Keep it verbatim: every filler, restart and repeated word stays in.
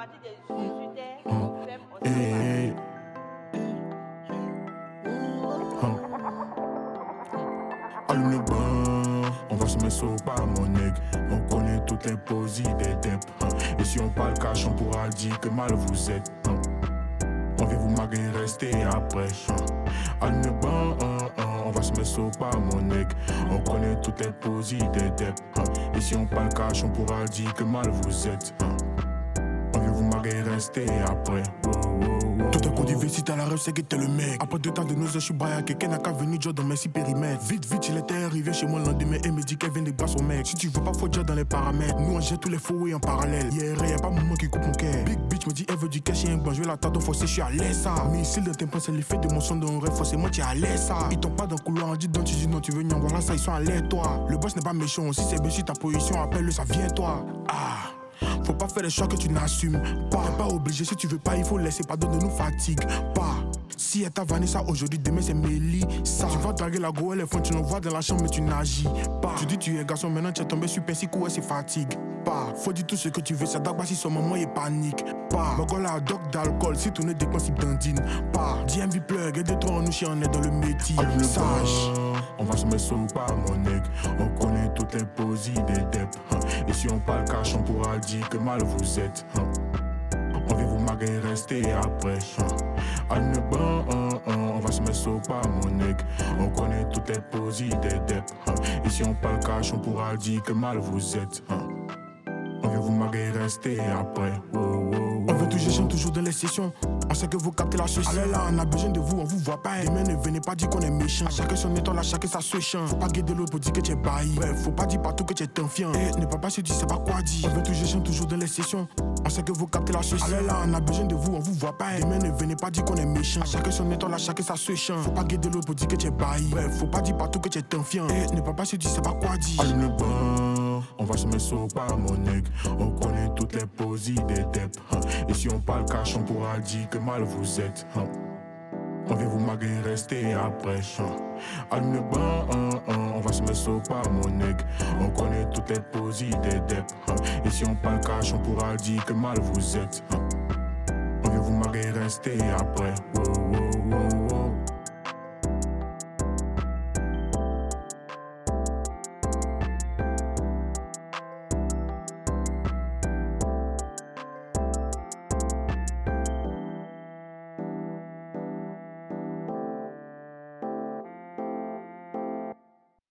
partir des dix-huit heures, on ferme, on Hey, allume le bain, on va se mettre sur pas mon nègre. On connaît toutes les posies des dep. Et si on parle cash, on pourra dire que mal vous êtes. On vient vous maguer, rester après. Allume le bain, on va se mettre sur pas mon nègre. On connaît toutes les posies des dep. Et si on parle cash, on pourra dire que mal vous êtes. On vient vous maguer, rester après. Tout un coup du si t'as la rêve, c'est que t'es le mec. Après deux temps de nos je suis baillé, quelqu'un n'a qu'à venir jouer dans mes six périmètres. Vite, vite, il était arrivé chez moi le lendemain et me dit qu'elle vient de boire son mec. Si tu veux pas, faut dire dans les paramètres. Nous on jette tous les faux en parallèle. Hier, y'a pas moment qui coupe mon cœur. Big bitch me dit, elle veut du cash et un bon, je vais l'attendre, forcer, je suis à l'aise ça. Missile de tes points, c'est l'effet de mon son dans un rêve, forcément tu es à l'aise ça. Ils tombent pas dans le couloir, on dit donc tu dis non, tu veux n'y voilà ça, ils sont à l'aise toi. Le boss n'est pas méchant, si c'est bien sur ta position, appelle-le, ça vient toi. Ah. Faut pas faire des choix que tu n'assumes pas. T'es pas obligé, si tu veux pas, il faut laisser. Pardon, ne nous fatigue pas. Si elle t'a Vanessa aujourd'hui, demain c'est Mélie. Ça, tu vas draguer la go, elle est fun, tu l'envoies dans la chambre, mais tu n'agis pas. Tu dis tu es garçon, maintenant tu es tombé sur Percy, ouais, c'est fatigue pas. Faut dire tout ce que tu veux, ça doit pas si son maman il panique pas. Mon gars là, doc d'alcool, si tu ne dépenses, il dandine pas. D M V plug, et de toi, nous chien, on est dans le métier. Sage. On va se mettre sur pas mon nègre. On connaît toutes les posies des dep. Et si on parle cash, on pourra dire que mal vous êtes. On vient vous maguer, rester après. Allume le bain, on va se mettre sur pas mon nègre. On connaît toutes les posies des dep. Et si on parle cash, on pourra dire que mal vous êtes. On vient vous maguer, rester après. Wow, wow, wow. On veut toujours chanter toujours dans les sessions. On sait que vous captez la sauce. Allez là, on a besoin de vous, on vous voit pas. Demain ne venez pas dire qu'on est méchant. À chacun son étoile, à chacun sa switch. Faut pas guider l'autre pour dire que tu es bailli. Bref, faut pas dire partout que tu es confiant. Et ne pas pas se dire, c'est pas quoi dire. On veut toujours chanter toujours dans les sessions. On sait que vous captez la sauce. Allez là, on a besoin de vous, on vous voit pas. Demain ne venez pas dire qu'on est méchant. À chacun son étoile, à chacun sa switch. Faut pas guider l'autre pour dire que tu es bailli. Bref, faut pas dire partout que tu es confiant. Et ne pas pas se dire, c'est pas quoi dire. Allume le bain, on va se mettre sur pas mon nègre. On connaît toutes les posies des dep. Et si on parle cash, on pourra dire que mal vous êtes. On vient vous maguer, rester après. Allume le bain, on va se mettre sur pas mon nègre. On connaît toutes les posies des dep. Et si on parle cash, on pourra dire que mal vous êtes. On vient vous maguer, rester après. Wow, wow.